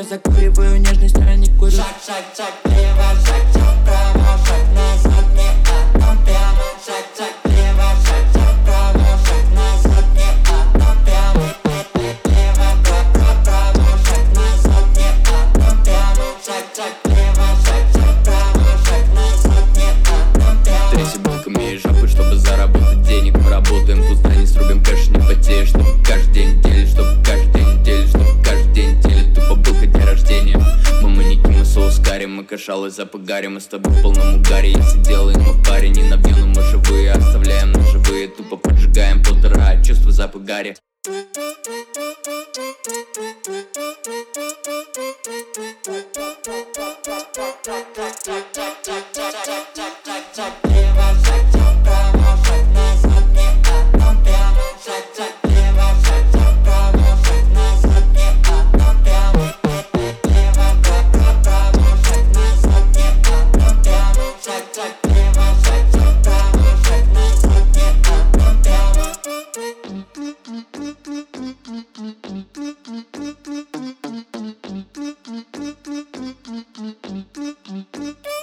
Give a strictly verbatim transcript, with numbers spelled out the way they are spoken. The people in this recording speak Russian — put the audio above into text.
я закуриваю нежность, а не курю. Шаг, шаг, шаг, лево, шаг, шаг, право, шаг назад, не одно прямо. Шаг, шаг, лево, шаг, шаг, право, шаг назад, не одно прямо. Лево, право, право, шаг назад, не одно прямо. Шаг, шаг, лево, шаг, шаг, право, шаг назад, не одно прямо. Тряси булками и жопы, чтобы заработать денег. Мы работаем вкусно, не срубим кэш, не потеешь. Чтобы каждый день делить, чтобы каждый день делить, чтобы каждый день делить. Тупо булка, день рождения. Мы маньяки, мы соус карим, мы кашалы запугарим. Мы с тобой в полном угаре, если делаем мы в паре. Не набьем, мы живые, оставляем на живые. Тупо поджигаем полтора, чувства запах гари. Thank you.